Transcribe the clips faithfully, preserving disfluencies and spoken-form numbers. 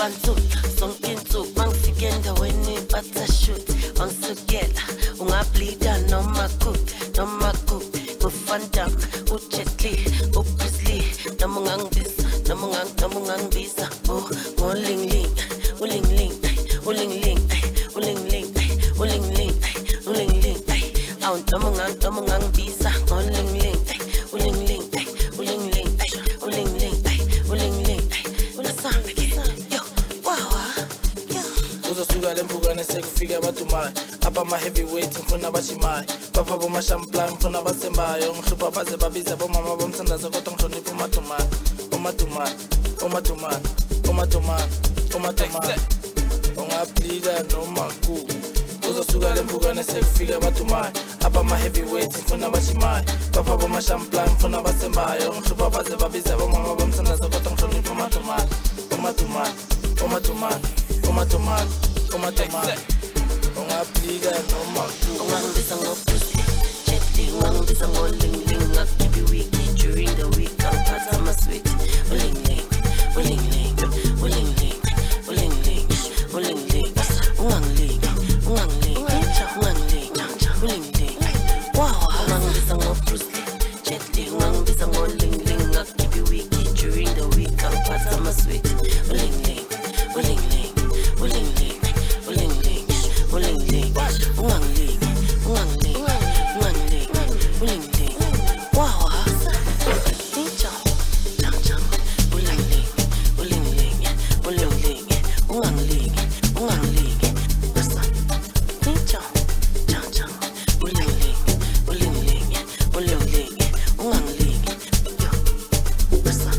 ngibantu sonke insuku mangifika endaweni bathashoot wangisukela ungablida noma kuphi noma kuphi ngufandam uJet Li uBruce Lee noma ungangibiza noma noma ungangibiza oh ngolingling ulingling ulingling ulingling ulingling ulingling awu noma ungang noma ungangibiza ngolingling ulingling ulingling ulingling ulingling unasambe yo wow uzosuka lempukane sekufika abadumayo apha ama heavyweight ngifuna abashimayo bapha boma champagne ngifuna abasembayo ngihlupha baze babiza bomama bomthandazo kodwa ngihlonipha umadumayo umadumayo umadumayo umadumayo umadumayo ungablida noma ku uzosuka lempukane sekufika abadumayo apha ama heavyweight ngifuna abashimayo bapha boma champagne ngifuna abasembayo ngihlupha baze babiza bomama bomthandazo kodwa ngihlonipha umadumayo umadumayo umadumayo umadumayo umadumayo ungablida noma ku ungangibiza ngoBruce Lee Jet Li ungangibiza ngolingling ngakibi wiki during the week ngiphatha ama-sweet ulingling ulingling ulingling ulingling ulingling ungangilingi ungangilingi ungangilingi ulingling wow ungangibiza ngoBruce Lee Jet Li ungangibiza ngolingling ngakibi wiki during the week ngiphatha ama-sweet ulingling ulingling ulingling ulingling ulingling ungangilingi ungangilingi ungangilingi ulingling wow ninja ninja ulingling ulingling ulingling ungangilingi ungangilingi basa ninja ninja ulingling ulingling ulingling ungangilingi yo basa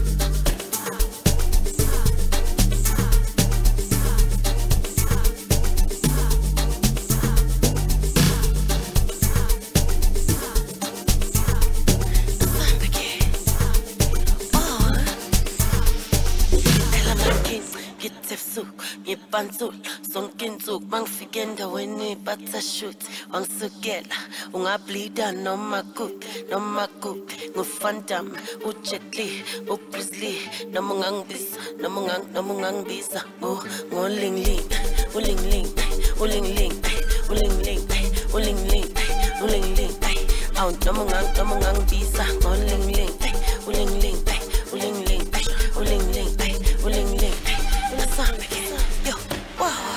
ngibantu sonke insuku mangifika endaweni bathashoot wangisukela ungablida noma kuphi noma kuphi ngufandam uJet Li uBruce Lee noma ungangibiza noma ungang noma ungangibiza oh ngolingling ulingling ulingling ulingling ulingling ulingling awu noma ungang noma ungangibiza ngolingling ulingling ulingling ulingling ulingling unasambe yo wow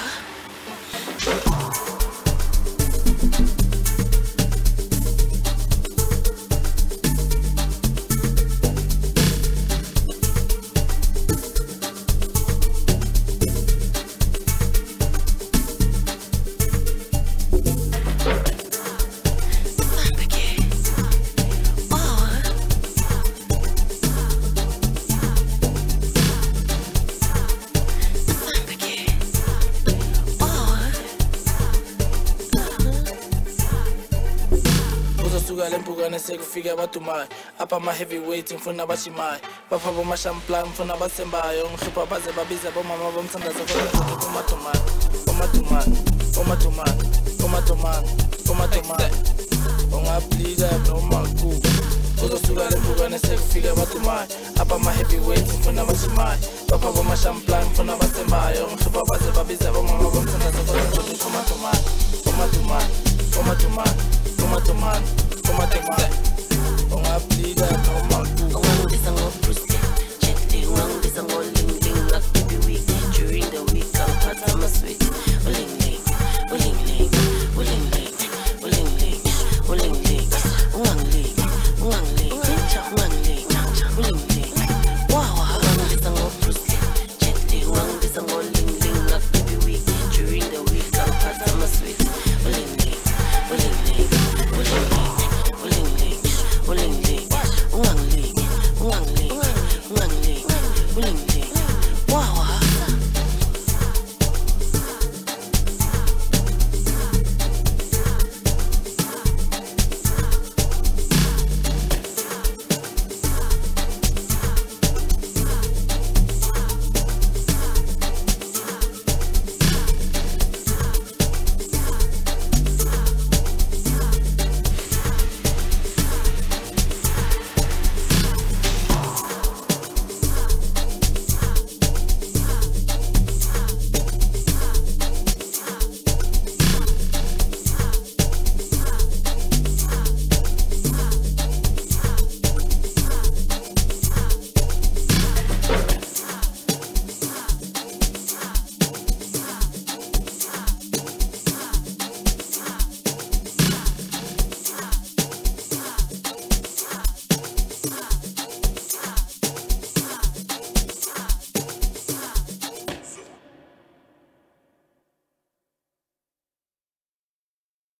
lempukane sekufika abadumayo apha ama heavyweight ngifuna abashimayo bapha boma champagne ngifuna abasembayo ngihlupha baze babiza bomama bomthandazo kodwa umadumayo umadumayo umadumayo umadumayo umadumayo ungablida noma ku uzosuka lempukane sekufika abadumayo apha ama heavyweight ngifuna abashimayo bapha boma champagne ngifuna abasembayo ngihlupha baze babiza bomama bomthandazo kodwa umadumayo umadumayo umadumayo umadumayo umadumayo